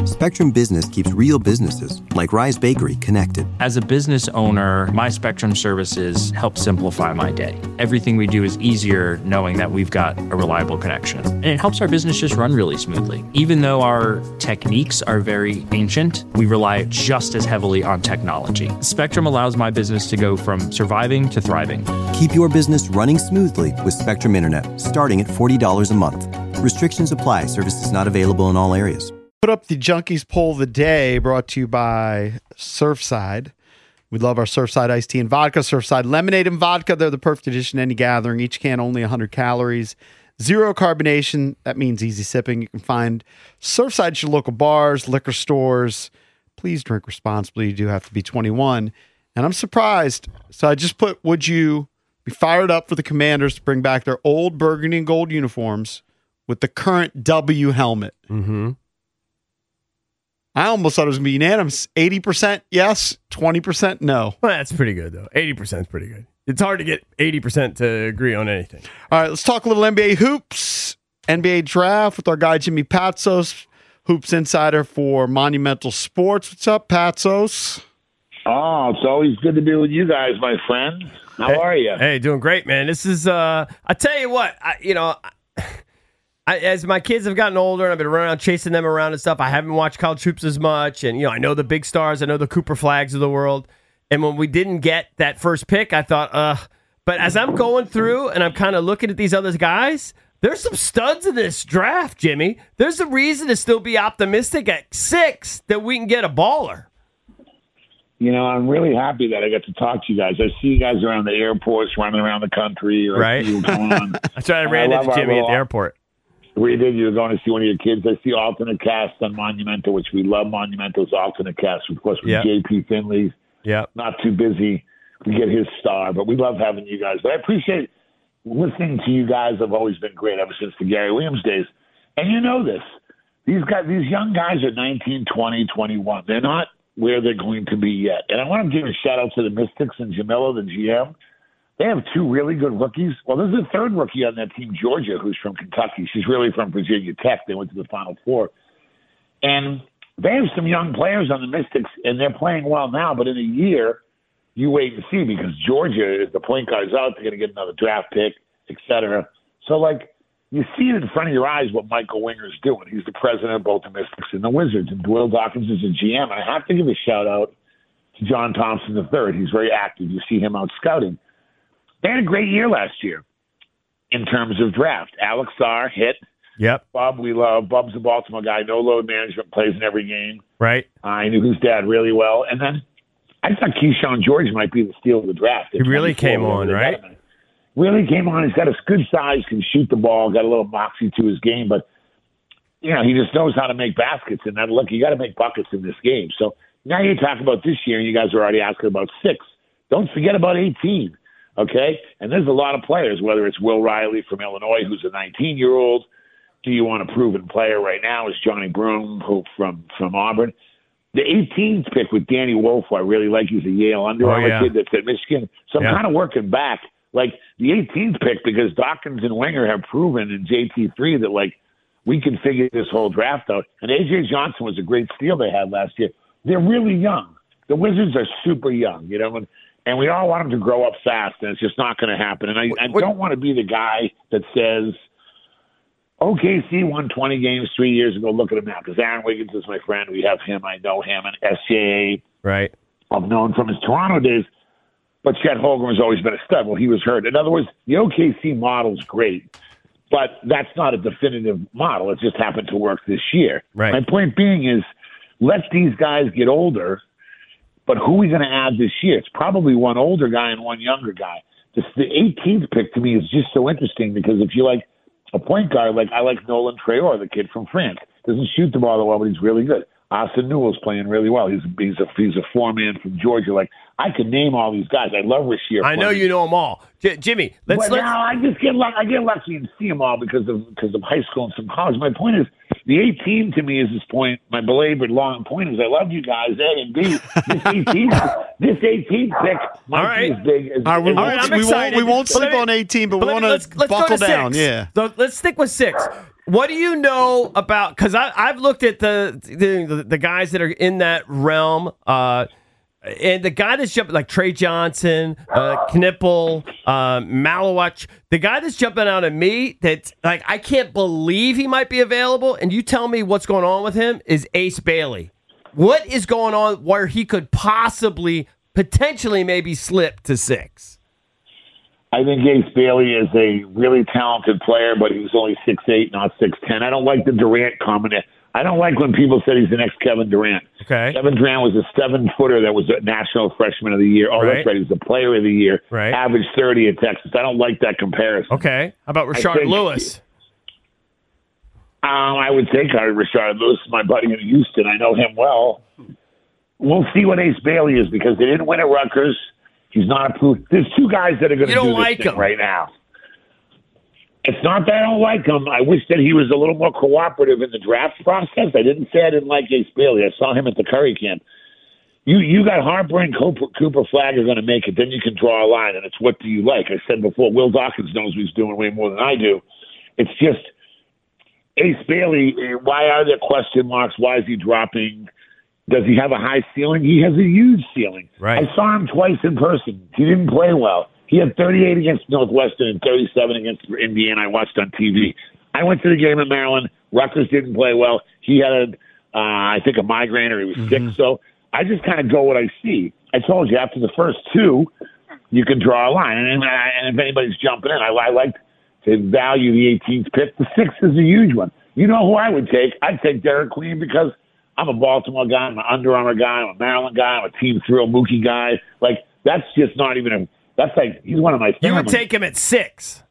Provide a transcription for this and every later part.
Spectrum Business keeps real businesses, like Rise Bakery, connected. As a business owner, my Spectrum services help simplify my day. Everything we do is easier knowing that we've got a reliable connection. And it helps our business just run really smoothly. Even though our techniques are very ancient, we rely just as heavily on technology. Spectrum allows my business to go from surviving to thriving. Keep your business running smoothly with Spectrum Internet, starting at $40 a month. Restrictions apply. Services not available in all areas. Put up the Junkies poll of the day, brought to you by Surfside. We love our Surfside iced tea and vodka, Surfside lemonade and vodka. They're the perfect addition to any gathering. Each can only 100 calories. Zero carbonation. That means easy sipping. You can find Surfside at your local bars, liquor stores. Please drink responsibly. You do have to be 21. And I'm surprised. So I just put, would you be fired up for the Commanders to bring back their old burgundy and gold uniforms with the current W helmet? Mm-hmm. I almost thought it was going to be unanimous. 80% yes, 20% no. Well, that's pretty good, though. 80% is pretty good. It's hard to get 80% to agree on anything. All right, let's talk a little NBA hoops. NBA draft with our guy Jimmy Patsos, Hoops Insider for Monumental Sports. What's up, Patsos? Oh, it's always good to be with you guys, my friend. How are you? Hey, doing great, man. This is, I tell you what, as my kids have gotten older and I've been around chasing them around and stuff, I haven't watched college hoops as much. And, I know the big stars. I know the Cooper Flags of the world. And when we didn't get that first pick, I thought, But as I'm going through and I'm kind of looking at these other guys, there's some studs in this draft, Jimmy. There's a reason to still be optimistic at 6 that we can get a baller. I'm really happy that I get to talk to you guys. I see you guys around the airports, running around the country. Right. See what's going on. That's right. I ran into Jimmy at the airport. We did. You were going to see one of your kids. I see alternate cast on Monumental, which we love. Monumental's alternate cast, of course, with J.P. Finley. Yeah. Not too busy to get his star, but we love having you guys. But I appreciate listening to you guys. Have always been great ever since the Gary Williams days. And you know this. These young guys are 19, 20, 21. They're not where they're going to be yet. And I want to give a shout-out to the Mystics and Jamila, the GM. They have 2 really good rookies. Well, there's a third rookie on that team, Georgia, who's from Kentucky. She's really from Virginia Tech. They went to the Final Four. And they have some young players on the Mystics, and they're playing well now. But in a year, you wait and see, because Georgia, if the point guard's out, they're going to get another draft pick, et cetera. So, you see it in front of your eyes what Michael Winger's doing. He's the president of both the Mystics and the Wizards, and Will Dawkins is a GM. And I have to give a shout-out to John Thompson III. He's very active. You see him out scouting. They had a great year last year in terms of draft. Alex Sarr hit. Yep. Bob, we love. Bob's a Baltimore guy. No load management, plays in every game. Right. I knew his dad really well. And then I thought Keyshawn George might be the steal of the draft. He really came on, right? Really came on. He's got a good size, can shoot the ball, got a little moxie to his game. But, he just knows how to make baskets. And then, look, you got to make buckets in this game. So now you're talking about this year, and you guys are already asking about 6. Don't forget about 18. Okay? And there's a lot of players, whether it's Will Riley from Illinois, who's a 19-year-old. Do you want a proven player right now? Is Johnny Broom, who from Auburn. The 18th pick with Danny Wolf, who I really like. He's a Yale Under Armour kid that's at Michigan. So I'm kind of working back. The 18th pick, because Dawkins and Winger have proven in JT3 that, we can figure this whole draft out. And A.J. Johnson was a great steal they had last year. They're really young. The Wizards are super young, and we all want them to grow up fast, and it's just not going to happen. And I don't want to be the guy that says, OKC won 20 games 3 years ago. Look at him now, because Aaron Wiggins is my friend. We have him. I know him. And SJA, right? I've known from his Toronto days. But Chet Holmgren has always been a stud. Well, he was hurt. In other words, the OKC model is great, but that's not a definitive model. It just happened to work this year. Right. My point being is, let these guys get older. But who are we going to add this year? It's probably one older guy and one younger guy. The 18th pick to me is just so interesting, because if you like a point guard, I like Nolan Traore, the kid from France. Doesn't shoot the ball that well, but he's really good. Austin Newell's playing really well. He's a four-man from Georgia. I can name all these guys. I love Rasheer. I know you know them all, Jimmy. Let's. I just get lucky and see them all because of high school and some college. My point is, the 18 to me is this point. My belabored long point is, I love you guys, A and B. This 18 pick might be as big as. All right, I'm excited. We won't sleep on 18, but we want to buckle down. 6. Yeah. So let's stick with 6. What do you know about? Because I've looked at the guys that are in that realm, and the guy that's jumping like Trey Johnson, Knipple, Malowich. The guy that's jumping out at me that like I can't believe he might be available. And you tell me what's going on with him is Ace Bailey. What is going on where he could potentially maybe slip to 6? I think Ace Bailey is a really talented player, but he was only 6'8", not 6'10". I don't like the Durant comment. I don't like when people said he's the next Kevin Durant. Okay. Kevin Durant was a 7-footer that was a National Freshman of the Year. Oh, right. That's right. He was the Player of the Year. Right. Averaged 30 at Texas. I don't like that comparison. Okay. How about Rashard Lewis? I would take Rashard Lewis, my buddy in Houston. I know him well. We'll see what Ace Bailey is because they didn't win at Rutgers. He's not approved. There's 2 guys that are going to do this thing right now. It's not that I don't like him. I wish that he was a little more cooperative in the draft process. I didn't say I didn't like Ace Bailey. I saw him at the Curry camp. You got Harper and Cooper Flag are going to make it. Then you can draw a line, and it's what do you like? I said before, Will Dawkins knows what he's doing way more than I do. It's just Ace Bailey, why are there question marks? Why is he dropping? Does he have a high ceiling? He has a huge ceiling. Right. I saw him twice in person. He didn't play well. He had 38 against Northwestern and 37 against Indiana. I watched on TV. I went to the game in Maryland. Rutgers didn't play well. He had, I think, a migraine or he was sick. So I just kind of go what I see. I told you, after the first 2, you can draw a line. And if anybody's jumping in, I like to value the 18th pick. The 6th is a huge one. You know who I would take? I'd take Derek Queen because I'm a Baltimore guy. I'm an Under Armour guy. I'm a Maryland guy. I'm a Team Thrill Mookie guy. Like, that's just not even a – that's like he's one of my family. You would take him at 6.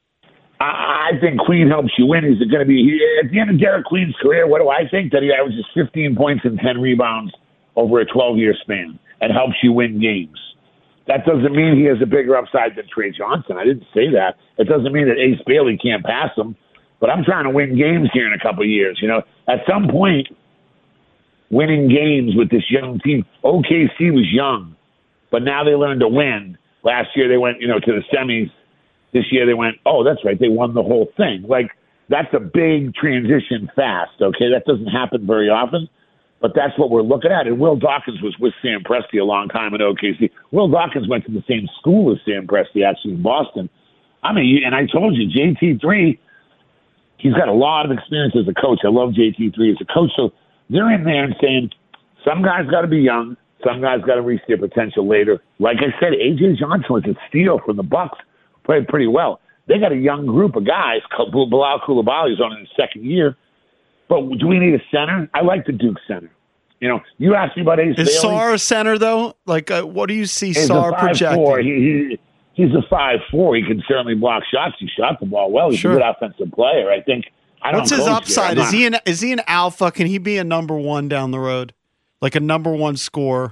I think Queen helps you win. He's going to be – at the end of Derek Queen's career, what do I think? That he averages 15 points and 10 rebounds over a 12-year span and helps you win games. That doesn't mean he has a bigger upside than Trey Johnson. I didn't say that. It doesn't mean that Ace Bailey can't pass him. But I'm trying to win games here in a couple of years. You know, at some point, winning games with this young team. OKC was young, but now they learned to win. Last year they went, to the semis. This year they went, oh, that's right, they won the whole thing. Like, that's a big transition fast, okay? That doesn't happen very often, but that's what we're looking at. And Will Dawkins was with Sam Presti a long time at OKC. Will Dawkins went to the same school as Sam Presti, actually, in Boston. I mean, and I told you, JT3, he's got a lot of experience as a coach. I love JT3 as a coach. So they're in there and saying, some guys got to be young. Some guys got to reach their potential later. Like I said, A.J. Johnson was a steal from the Bucks. Played pretty well. They got a young group of guys. Bilal Coulibaly is on in his second year. But do we need a center? I like the Duke center. You asked me about Ace Bailey. Is Sarr a center, though? Like, what do you see Sarr projecting? He's a 5'4". He can certainly block shots. He shot the ball well. He's a good offensive player. I think. What's his upside? Is he an alpha? Can he be a number 1 down the road? Like a number 1 scorer?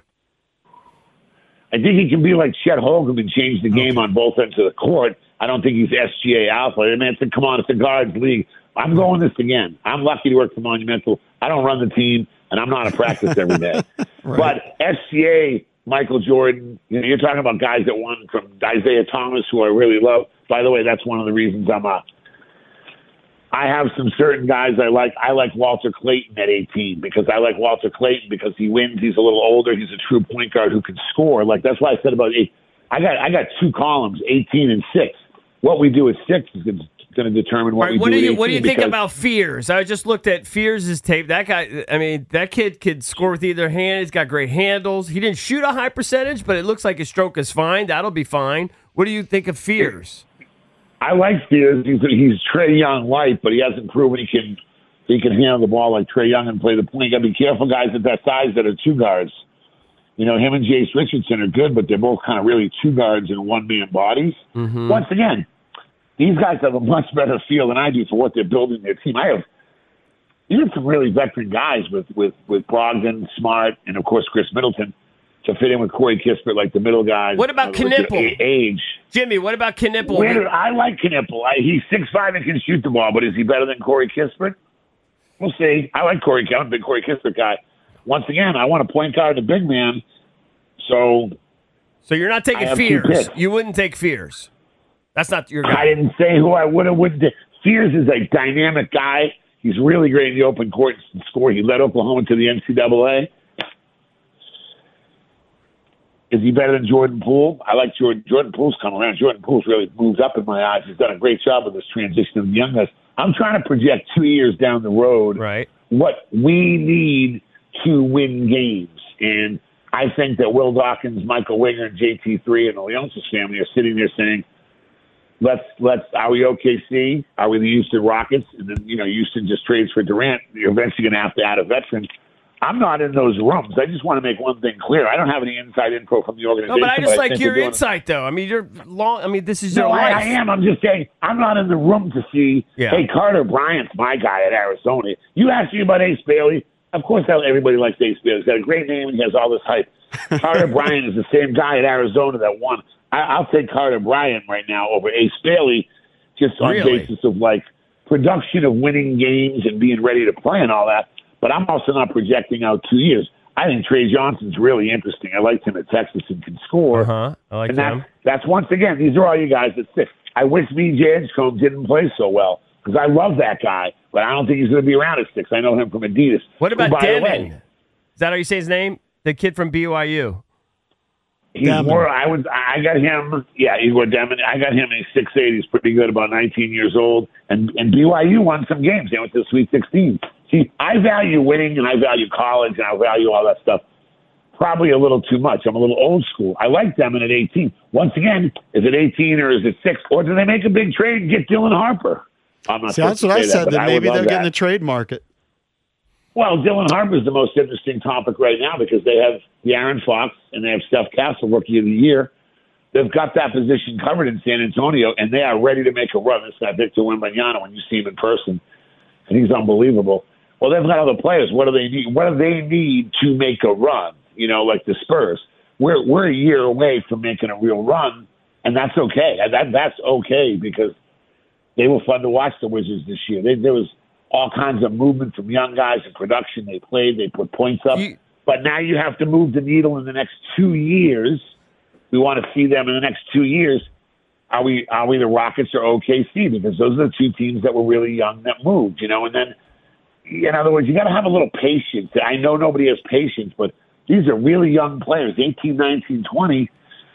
I think he can be like Chet Holmgren and change the game on both ends of the court. I don't think he's SGA alpha. I mean, it's a guards league. I'm going this again. I'm lucky to work for Monumental. I don't run the team, and I'm not at practice every day. Right. But SGA, Michael Jordan, you're talking about guys that won from Isaiah Thomas, who I really love. By the way, that's one of the reasons I have some certain guys I like. I like Walter Clayton at 18 because I like Walter Clayton because he wins. He's a little older. He's a true point guard who can score. Like, that's why I said about 8. I got 2 columns, 18 and 6. What we do at 6 is going to determine what we do at 18. What do you think about Fears? I just looked at Fears' tape. That guy, I mean, that kid could score with either hand. He's got great handles. He didn't shoot a high percentage, but it looks like his stroke is fine. That'll be fine. What do you think of Fears? I like Fears. He's Trae Young light, but he hasn't proven he can handle the ball like Trae Young and play the point. You got to be careful, guys at that size that are 2 guards. Him and Jace Richardson are good, but they're both kind of really 2 guards in one-man bodies. Mm-hmm. Once again, these guys have a much better feel than I do for what they're building their team. I have even some really veteran guys with Brogdon, Smart, and, of course, Chris Middleton to fit in with Corey Kispert, like the middle guys. What about Knipple? Age. Jimmy, what about Knipple? I like Knipple. He's 6'5" and can shoot the ball, but is he better than Corey Kispert? We'll see. I like Corey. I'm a big Corey Kispert guy. Once again, I want a point guard and a big man. So you're not taking Fears. You wouldn't take Fears. That's not your guy. I didn't say who I would have. Sears is a dynamic guy. He's really great in the open court and score. He led Oklahoma to the NCAA. Is he better than Jordan Poole? I like Jordan. Jordan Poole's come around. Jordan Poole's really moved up in my eyes. He's done a great job with this transition of the young guys. I'm trying to project 2 years down the road what we need to win games. And I think that Will Dawkins, Michael Winger, and JT3 and the Leonsis family are sitting there saying, are we OKC? Are we the Houston Rockets? And then, Houston just trades for Durant. You're eventually going to have to add a veteran. I'm not in those rooms. I just want to make one thing clear. I don't have any inside info from the organization. No, but I just like your insight, though. I mean, this is your life. I am. I'm just saying, I'm not in the room to see, hey, Carter Bryant's my guy at Arizona. You asked me about Ace Bailey. Of course, everybody likes Ace Bailey. He's got a great name and he has all this hype. Carter Bryant is the same guy at Arizona that won. I'll take Carter Bryant right now over Ace Bailey just on basis of, production of winning games and being ready to play and all that. But I'm also not projecting out 2 years. I think Trey Johnson's really interesting. I liked him at Texas and can score. I like him. That's once again, these are all you guys at 6. I wish BJ Edgecombe didn't play so well because I love that guy, but I don't think he's going to be around at 6. I know him from Adidas. What about Demon? Is that how you say his name? The kid from BYU. He's more. I got him. Yeah, Igor Demon. I got him. He's 6'8". He's pretty good. About 19 years old. And BYU won some games. They went to the Sweet 16. See, I value winning, and I value college, and I value all that stuff. Probably a little too much. I'm a little old school. I like Demon at 18. Once again, is it 18 or is it 6? Or do they make a big trade and get Dylan Harper? I'm not. See, that's what I said. That maybe they're getting the trade market. Well, Dylan Harper is the most interesting topic right now because they have De'Aaron Fox and they have Steph Castle, Rookie of the Year. They've got that position covered in San Antonio, and they are ready to make a run. This guy, Victor Wembanyama, when you see him in person, and he's unbelievable. Well, they've got other players. What do they need? What do they need to make a run? Like the Spurs. We're a year away from making a real run, and that's okay. That's okay because they were fun to watch, the Wizards, this year. There was all kinds of movement from young guys in production. They played. They put points up. But now you have to move the needle in the next 2 years. We want to see them in the next 2 years. Are we the Rockets or OKC? Because those are the two teams that were really young that moved, And then, in other words, you got to have a little patience. I know nobody has patience, but these are really young players, 18, 19, 20.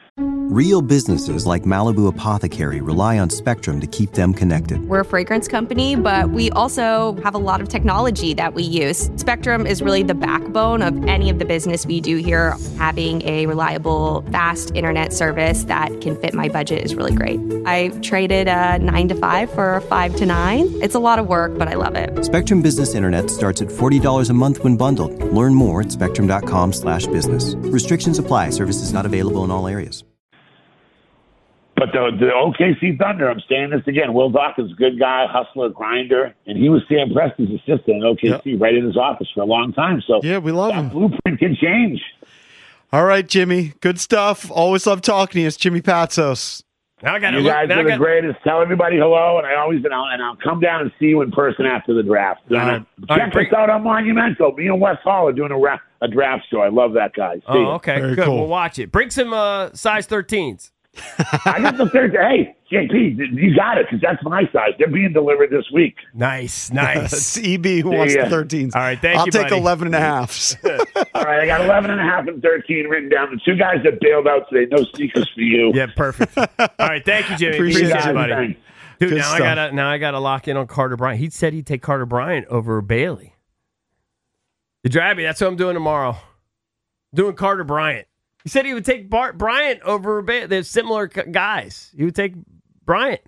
Real businesses like Malibu Apothecary rely on Spectrum to keep them connected. We're a fragrance company, but we also have a lot of technology that we use. Spectrum is really the backbone of any of the business we do here. Having a reliable, fast internet service that can fit my budget is really great. I traded a 9 to 5 for a 5 to 9. It's a lot of work, but I love it. Spectrum Business Internet starts at $40 a month when bundled. Learn more at spectrum.com/business. Restrictions apply. Services not available in all areas. But the OKC Thunder, I'm saying this again, Will Dawkins, good guy, hustler, grinder, and he was Sam Preston's assistant at OKC right in his office for a long time. So yeah, we love him. Blueprint can change. All right, Jimmy. Good stuff. Always love talking to you. It's Jimmy Patsos. You guys are the greatest. Tell everybody hello, and I'll come down and see you in person after the draft. Check us out on Monumental. Me and Wes Hall are doing a draft show. I love that guy. See you. Okay, Very good. cool. We'll watch it. Bring some size 13s. I got the third. Hey, JP, you got it because that's my size. They're being delivered this week. Nice. It's EB who wants the 13s. All right, I'll you, take buddy. 11 and a halves. All right, I got 11 and a half and 13 written down. The two guys that bailed out today, no sneakers for you. Yeah, perfect. All right, thank you, Jimmy. Appreciate it, buddy. Thanks. Dude, Good now I gotta lock in on Carter Bryant. He said he'd take Carter Bryant over Bailey. You drive me. That's what I'm doing tomorrow. Doing Carter Bryant. He said he would take Bryant over Bailey. They're similar guys. He would take Bryant.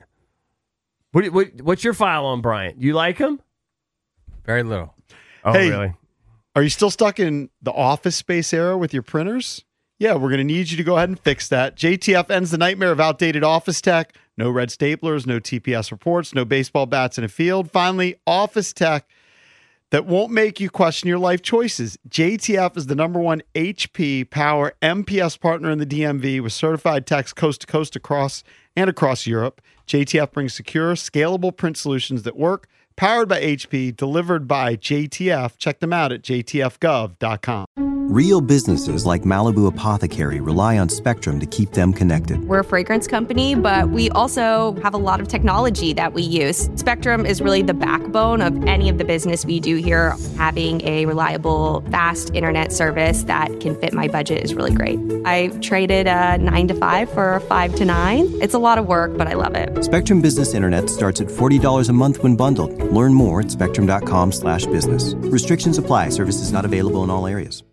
What's your file on Bryant? You like him? Very little. Oh, Hey. really? Are you still stuck in the Office Space era with your printers? Yeah, we're going to need you to go ahead and fix that. JTF ends the nightmare of outdated office tech. No red staplers, no TPS reports, no baseball bats in a field. Finally, office tech that won't make you question your life choices. JTF is the #1 HP Power MPS partner in the DMV with certified techs coast to coast across Europe. JTF brings secure, scalable print solutions that work, powered by HP, delivered by JTF. Check them out at jtfgov.com. Real businesses like Malibu Apothecary rely on Spectrum to keep them connected. We're a fragrance company, but we also have a lot of technology that we use. Spectrum is really the backbone of any of the business we do here. Having a reliable, fast internet service that can fit my budget is really great. I traded a 9 to 5 for a 5 to 9. It's a lot of work, but I love it. Spectrum Business Internet starts at $40 a month when bundled. Learn more at spectrum.com/business. Restrictions apply. Services not available in all areas.